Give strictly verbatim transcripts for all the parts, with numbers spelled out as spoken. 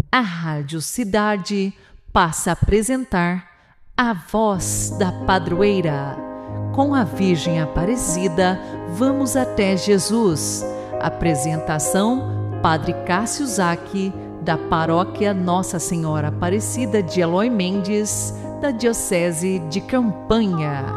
A Rádio Cidade passa a apresentar A Voz da Padroeira. Com a Virgem Aparecida, vamos até Jesus. Apresentação: Padre Cássio Zacchi, da Paróquia Nossa Senhora Aparecida de Eloy Mendes, da Diocese de Campanha.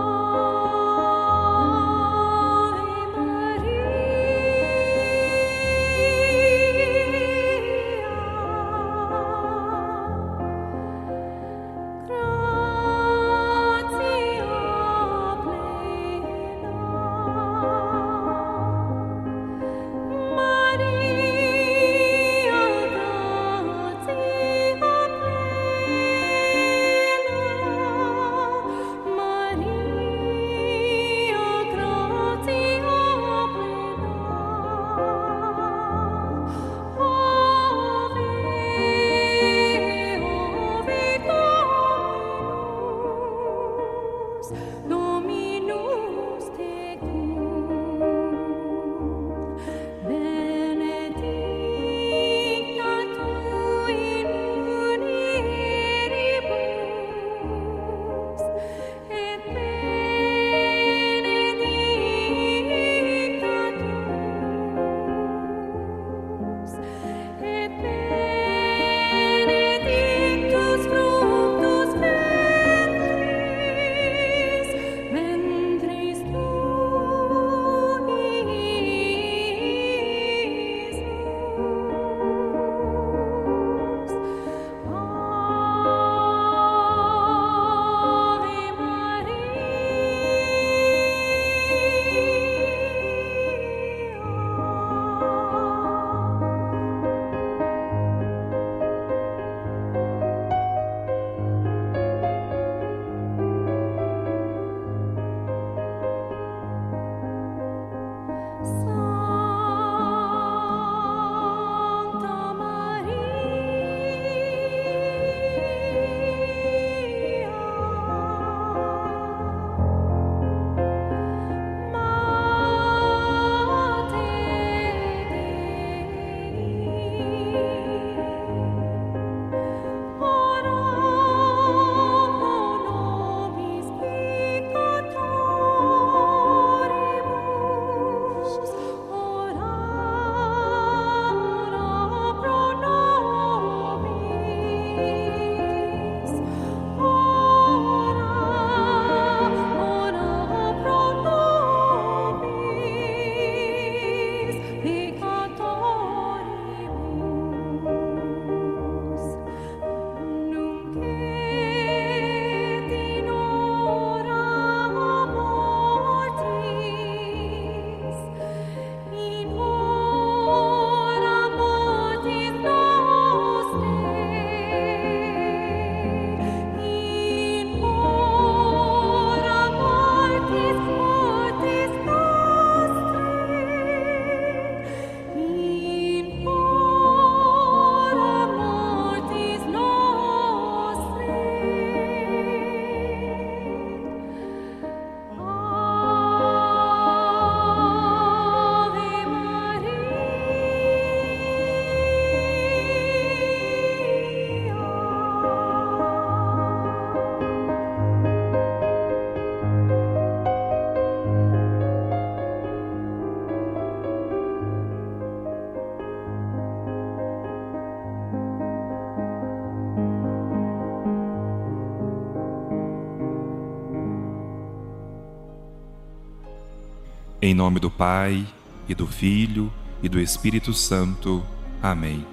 Em nome do Pai, e do Filho, e do Espírito Santo. Amém.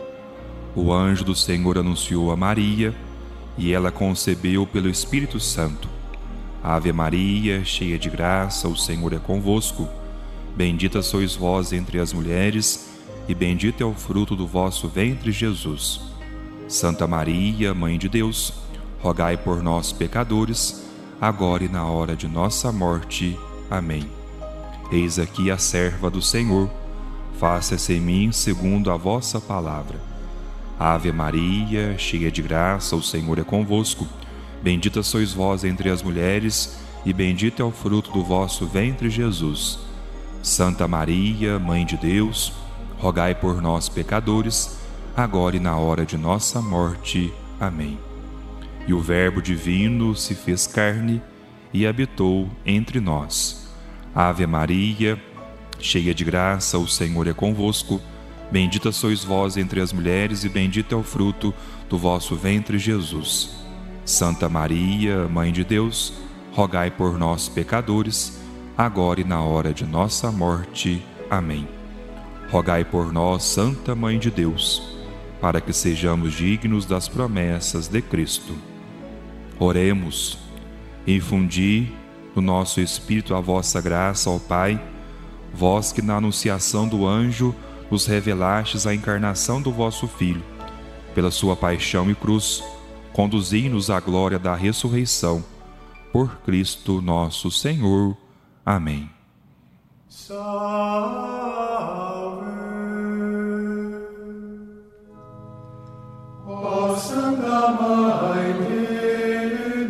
O anjo do Senhor anunciou a Maria, e ela concebeu pelo Espírito Santo. Ave Maria, cheia de graça, o Senhor é convosco. Bendita sois vós entre as mulheres, e bendito é o fruto do vosso ventre, Jesus. Santa Maria, Mãe de Deus, rogai por nós, pecadores, agora e na hora de nossa morte. Amém. Eis aqui a serva do Senhor, faça-se em mim segundo a vossa palavra. Ave Maria, cheia de graça, o Senhor é convosco. Bendita sois vós entre as mulheres, e bendito é o fruto do vosso ventre, Jesus. Santa Maria, Mãe de Deus, rogai por nós, pecadores, agora e na hora de nossa morte. Amém. E o Verbo divino se fez carne e habitou entre nós. Ave Maria, cheia de graça, o Senhor é convosco. Bendita sois vós entre as mulheres e bendito é o fruto do vosso ventre, Jesus. Santa Maria, Mãe de Deus, rogai por nós, pecadores, agora e na hora de nossa morte. Amém. Rogai por nós, Santa Mãe de Deus, para que sejamos dignos das promessas de Cristo. Oremos. Infundi no nosso espírito a vossa graça, ó Pai, vós que na anunciação do anjo nos revelastes a encarnação do vosso Filho. Pela sua paixão e cruz, conduzi-nos à glória da ressurreição. Por Cristo nosso Senhor. Amém. Salve, ó Santa Mãe de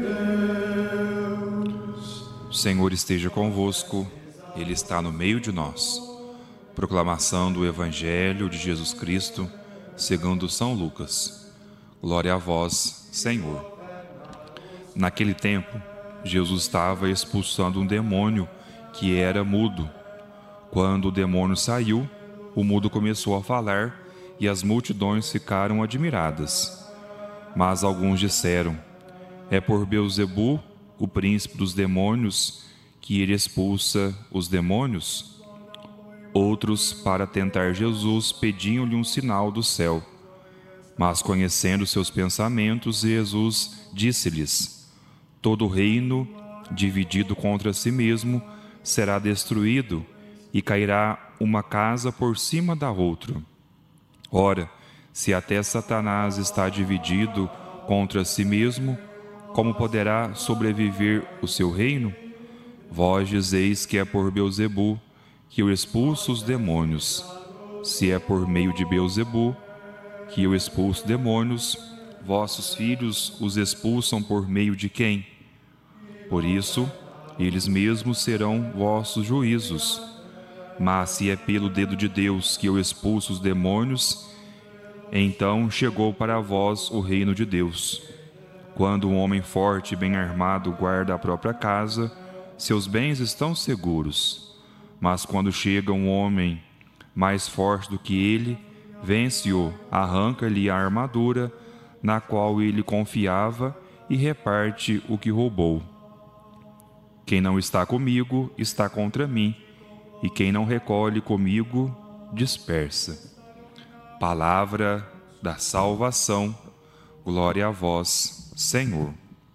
Deus. O Senhor esteja convosco, Ele está no meio de nós. Proclamação do Evangelho de Jesus Cristo, segundo São Lucas. Glória a vós, Senhor. Naquele tempo, Jesus estava expulsando um demônio que era mudo. Quando o demônio saiu, o mudo começou a falar e as multidões ficaram admiradas. Mas alguns disseram: é por Beelzebu, o príncipe dos demônios, que ele expulsa os demônios? Outros, para tentar Jesus, pediam-lhe um sinal do céu. Mas, conhecendo seus pensamentos, Jesus disse-lhes: todo reino dividido contra si mesmo será destruído, e cairá uma casa por cima da outra. Ora, se até Satanás está dividido contra si mesmo, como poderá sobreviver o seu reino? Vós dizeis que é por Beelzebu que eu expulso os demônios. Se é por meio de Beelzebu que eu expulso demônios, vossos filhos os expulsam por meio de quem? Por isso, eles mesmos serão vossos juízos. Mas se é pelo dedo de Deus que eu expulso os demônios, então chegou para vós o reino de Deus. Quando um homem forte e bem armado guarda a própria casa, seus bens estão seguros. Mas quando chega um homem mais forte do que ele, vence-o, arranca-lhe a armadura na qual ele confiava e reparte o que roubou. Quem não está comigo está contra mim, e quem não recolhe comigo dispersa. Palavra da salvação. Glória a vós, Senhor.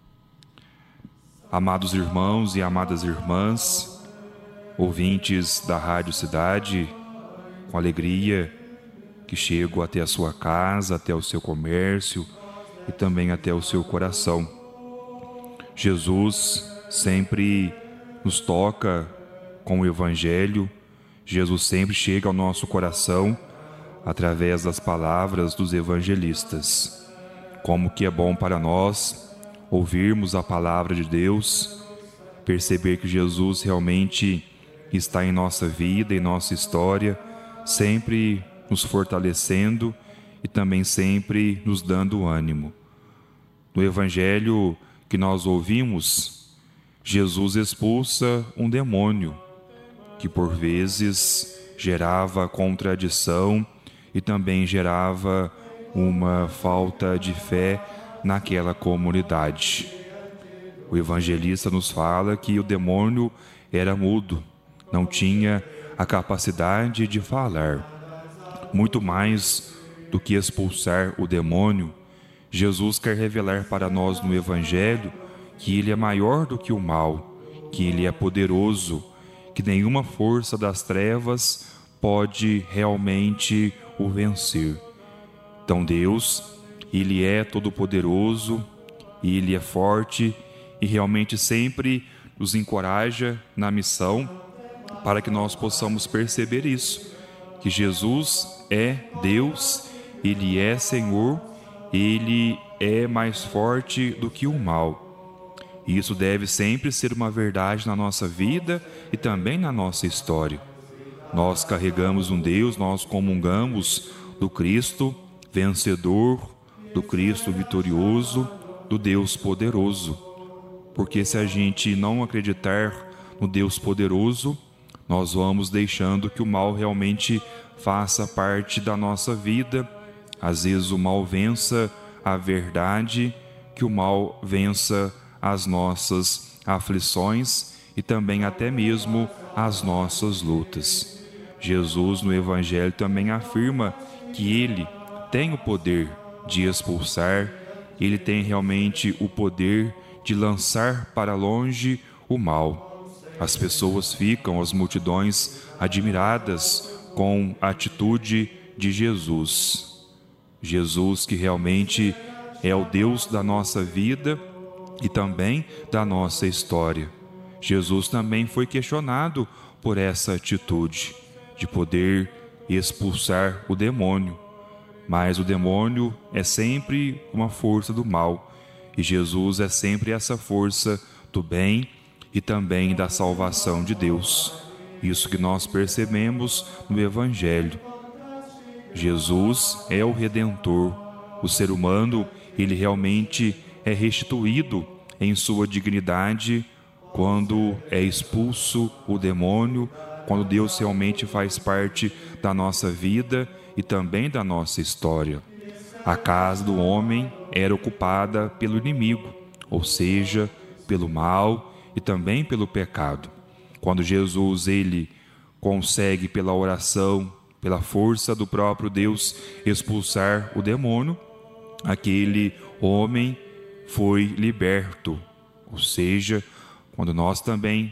Amados irmãos e amadas irmãs, ouvintes da Rádio Cidade, com alegria que chego até a sua casa, até o seu comércio e também até o seu coração. Jesus sempre nos toca com o Evangelho, Jesus sempre chega ao nosso coração através das palavras dos evangelistas. Como que é bom para nós ouvirmos a palavra de Deus, perceber que Jesus realmente está em nossa vida, em nossa história, sempre nos fortalecendo e também sempre nos dando ânimo. No Evangelho que nós ouvimos, Jesus expulsa um demônio que por vezes gerava contradição e também gerava uma falta de fé naquela comunidade. O evangelista nos fala que o demônio era mudo, não tinha a capacidade de falar. Muito mais do que expulsar o demônio, Jesus quer revelar para nós no Evangelho que Ele é maior do que o mal, que Ele é poderoso, que nenhuma força das trevas pode realmente o vencer. Então Deus, Ele é todo-poderoso, Ele é forte e realmente sempre nos encoraja na missão para que nós possamos perceber isso, que Jesus é Deus, Ele é Senhor, Ele é mais forte do que o mal. E isso deve sempre ser uma verdade na nossa vida e também na nossa história. Nós carregamos um Deus, nós comungamos do Cristo, vencedor, do Cristo vitorioso, do Deus poderoso. Porque se a gente não acreditar no Deus poderoso, nós vamos deixando que o mal realmente faça parte da nossa vida. Às vezes o mal vença a verdade, que o mal vença as nossas aflições e também até mesmo as nossas lutas. Jesus no Evangelho também afirma que Ele tem o poder de expulsar, Ele tem realmente o poder de lançar para longe o mal. As pessoas ficam, as multidões, admiradas com a atitude de Jesus. Jesus que realmente é o Deus da nossa vida e também da nossa história. Jesus também foi questionado por essa atitude de poder expulsar o demônio. Mas o demônio é sempre uma força do mal e Jesus é sempre essa força do bem e também da salvação de Deus. Isso que nós percebemos no Evangelho. Jesus é o Redentor. O ser humano, ele realmente é restituído em sua dignidade quando é expulso o demônio, quando Deus realmente faz parte da nossa vida e também da nossa história. A casa do homem era ocupada pelo inimigo, ou seja, pelo mal e também pelo pecado. Quando Jesus ele consegue pela oração, pela força do próprio Deus expulsar o demônio, aquele homem foi liberto. Ou seja, quando nós também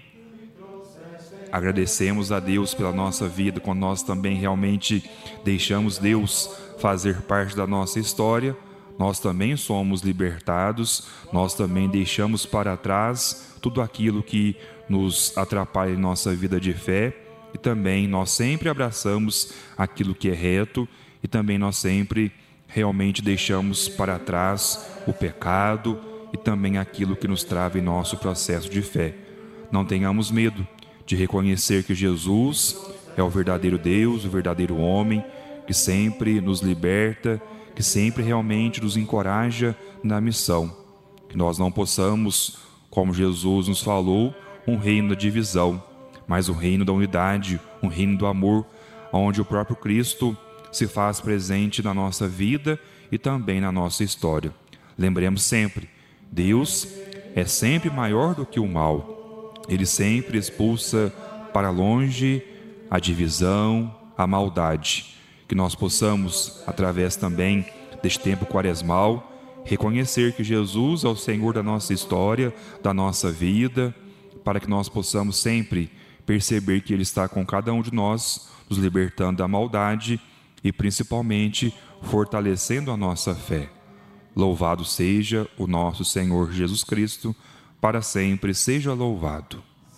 agradecemos a Deus pela nossa vida, quando nós também realmente deixamos Deus fazer parte da nossa história, nós também somos libertados, nós também deixamos para trás tudo aquilo que nos atrapalha em nossa vida de fé e também nós sempre abraçamos aquilo que é reto e também nós sempre realmente deixamos para trás o pecado e também aquilo que nos trava em nosso processo de fé. Não tenhamos medo de reconhecer que Jesus é o verdadeiro Deus, o verdadeiro homem, que sempre nos liberta, que sempre realmente nos encoraja na missão. Que nós não possamos, como Jesus nos falou, um reino da divisão, mas um reino da unidade, um reino do amor, onde o próprio Cristo se faz presente na nossa vida e também na nossa história. Lembremos sempre, Deus é sempre maior do que o mal. Ele sempre expulsa para longe a divisão, a maldade. Que nós possamos, através também deste tempo quaresmal, reconhecer que Jesus é o Senhor da nossa história, da nossa vida, para que nós possamos sempre perceber que Ele está com cada um de nós, nos libertando da maldade e principalmente fortalecendo a nossa fé. Louvado seja o nosso Senhor Jesus Cristo, para sempre seja louvado.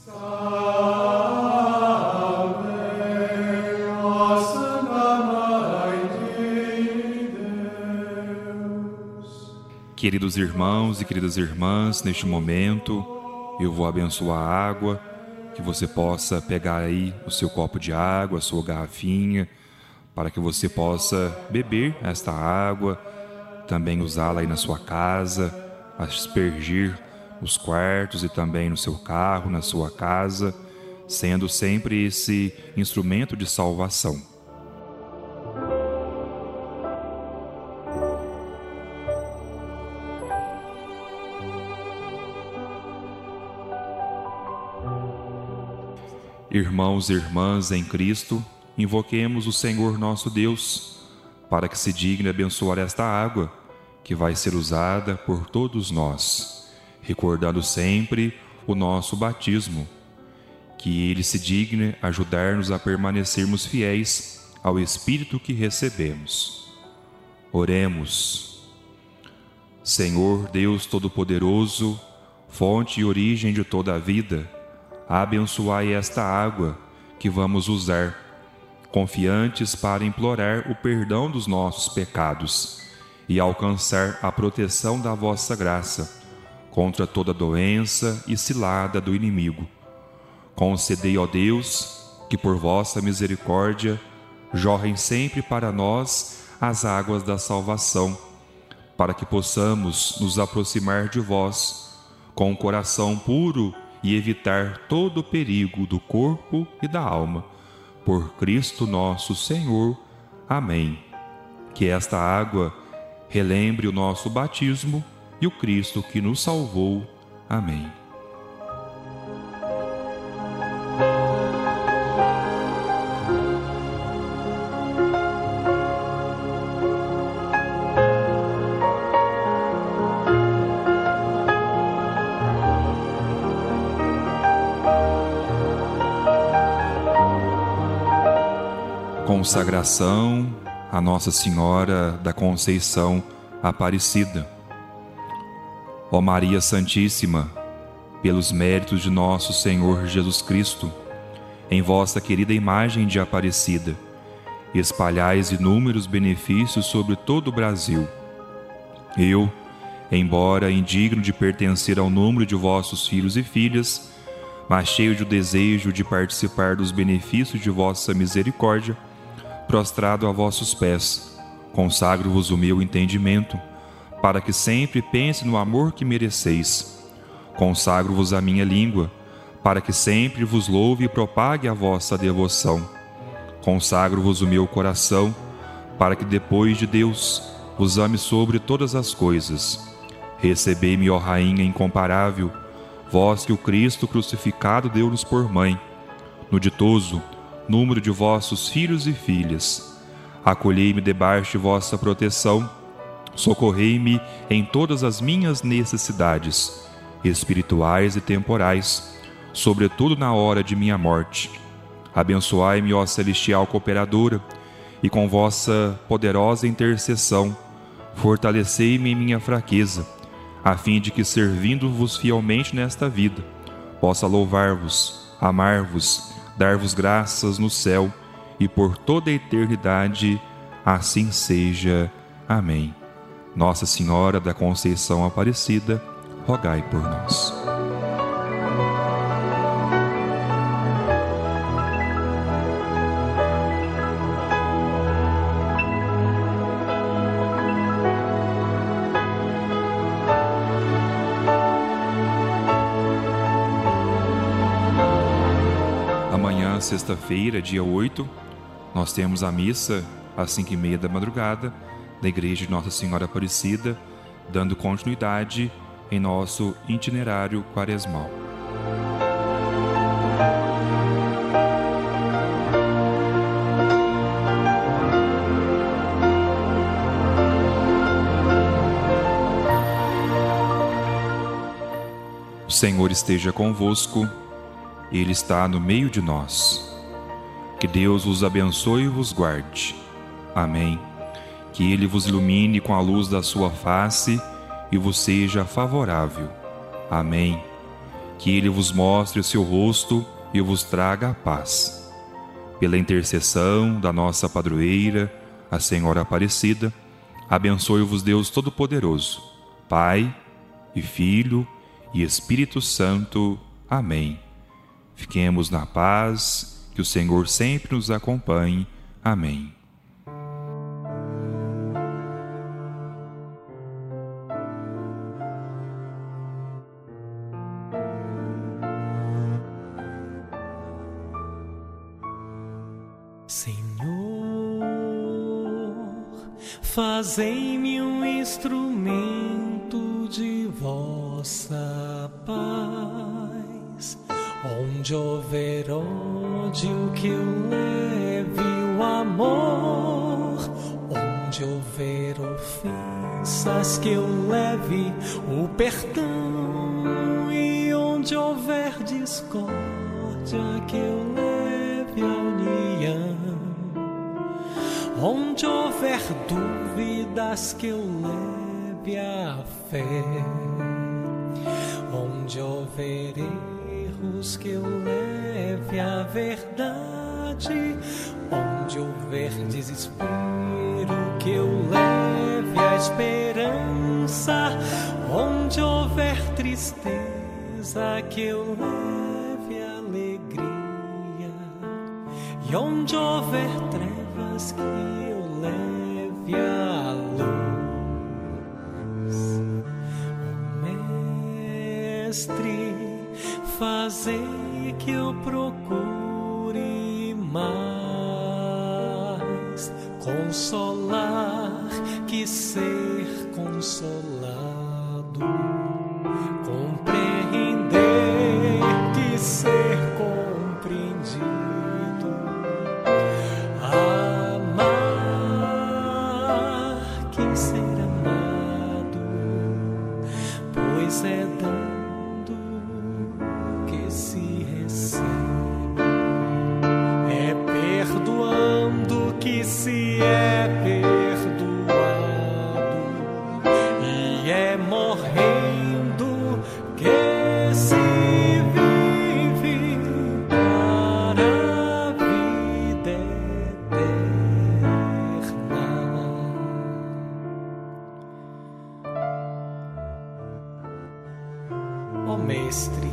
Queridos irmãos e queridas irmãs, neste momento eu vou abençoar a água, que você possa pegar aí o seu copo de água, a sua garrafinha, para que você possa beber esta água, também usá-la aí na sua casa, aspergir nos quartos e também no seu carro, na sua casa, sendo sempre esse instrumento de salvação. Irmãos e irmãs em Cristo, invoquemos o Senhor nosso Deus, para que se digne abençoar esta água, que vai ser usada por todos nós, recordando sempre o nosso batismo, que Ele se digne ajudar-nos a permanecermos fiéis ao Espírito que recebemos. Oremos. Senhor Deus Todo-Poderoso, fonte e origem de toda a vida, abençoai esta água que vamos usar, confiantes para implorar o perdão dos nossos pecados e alcançar a proteção da vossa graça contra toda doença e cilada do inimigo. Concedei, ó Deus, que por vossa misericórdia jorrem sempre para nós as águas da salvação, para que possamos nos aproximar de vós com um coração puro e evitar todo o perigo do corpo e da alma. Por Cristo nosso Senhor. Amém. Que esta água relembre o nosso batismo e o Cristo que nos salvou. Amém. Consagração a Nossa Senhora da Conceição Aparecida. Ó Maria Santíssima, pelos méritos de nosso Senhor Jesus Cristo, em vossa querida imagem de Aparecida, espalhais inúmeros benefícios sobre todo o Brasil. Eu, embora indigno de pertencer ao número de vossos filhos e filhas, mas cheio de desejo de participar dos benefícios de vossa misericórdia, prostrado a vossos pés, consagro-vos o meu entendimento, para que sempre pense no amor que mereceis. Consagro-vos a minha língua, para que sempre vos louve e propague a vossa devoção. Consagro-vos o meu coração, para que depois de Deus vos ame sobre todas as coisas. Recebei-me, ó Rainha incomparável, vós que o Cristo crucificado deu-nos por mãe. No ditoso número de vossos filhos e filhas, acolhei-me debaixo de vossa proteção, socorrei-me em todas as minhas necessidades, espirituais e temporais, sobretudo na hora de minha morte. Abençoai-me, ó celestial cooperadora, e com vossa poderosa intercessão, fortalecei-me em minha fraqueza, a fim de que, servindo-vos fielmente nesta vida, possa louvar-vos, amar-vos, dar-vos graças no céu e por toda a eternidade. Assim seja. Amém. Nossa Senhora da Conceição Aparecida, rogai por nós. Amanhã, sexta-feira, dia oito, nós temos a missa às cinco e meia da madrugada da Igreja de Nossa Senhora Aparecida, dando continuidade em nosso itinerário quaresmal. O Senhor esteja convosco. Ele está no meio de nós. Que Deus vos abençoe e vos guarde. Amém. Que Ele vos ilumine com a luz da sua face e vos seja favorável. Amém. Que Ele vos mostre o seu rosto e vos traga a paz. Pela intercessão da nossa padroeira, a Senhora Aparecida, abençoe-vos Deus Todo-Poderoso, Pai e Filho e Espírito Santo. Amém. Fiquemos na paz, que o Senhor sempre nos acompanhe. Amém. Senhor, fazei-me um instrumento de vossa paz. Onde houver ódio, que eu leve o amor. Onde houver ofensas, que eu leve o perdão. E onde houver discórdia, que eu leve a união. Onde houver dúvidas, que eu leve a fé. Onde houver erros, que eu leve a verdade. Onde houver desespero, que eu leve a esperança. Onde houver tristeza, que eu leve a alegria. E onde houver trevas, que eu leve leve a luz. Oh, Mestre, fazei que eu procure mais consolar que ser consolado, compreender que ser compreendido, amar que ser amado, pois é dando que se recebe, é perdoando que se é perdoado, e é morrendo que se vive para a vida eterna. Ó Mestre,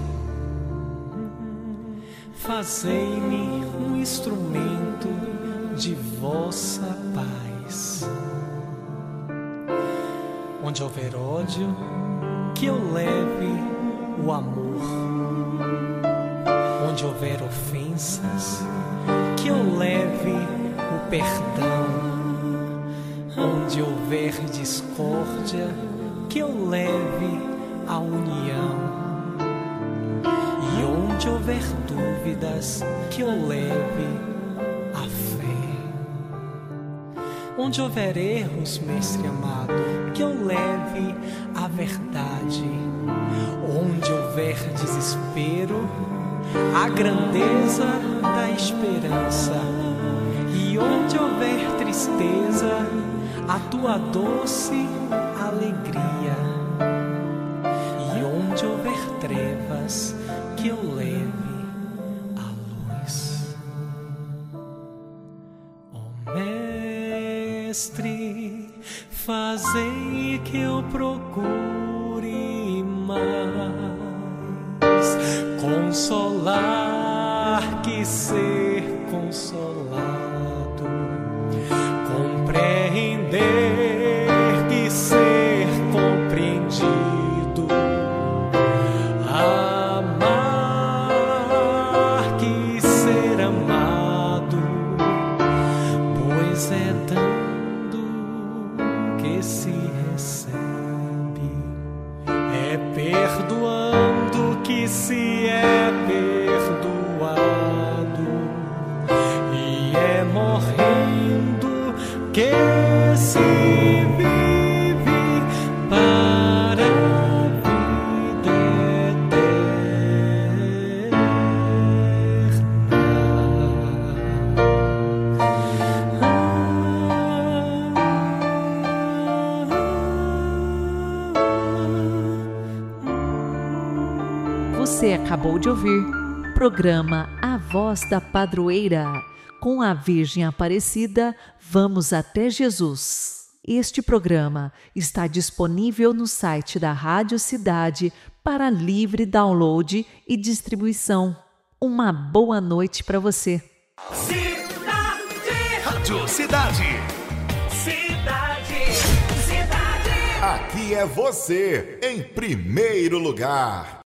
fazei-me um instrumento de vossa paz. Onde houver ódio, que eu leve o amor. Onde houver ofensas, que eu leve o perdão. Onde houver discórdia, que eu leve a união. E onde houver dúvidas, que eu leve a fé. Onde houver erros, Mestre amado, que eu leve a verdade. Onde houver desespero, a grandeza da esperança. E onde houver tristeza, a tua doce alegria. E onde houver trevas, que eu leve a luz. Ó Mestre, fazei que eu procure mais consolar que ser consolado, compreender que ser compreendido, amar que ser amado, pois é dando que se recebe, é perdoando que se é perdoado, e é morrendo que se vive para a vida eterna. Você acabou de ouvir programa A Voz da Padroeira. Com a Virgem Aparecida, vamos até Jesus. Este programa está disponível no site da Rádio Cidade para livre download e distribuição. Uma boa noite para você. Cidade. Rádio Cidade. Cidade. Cidade. Aqui é você, em primeiro lugar.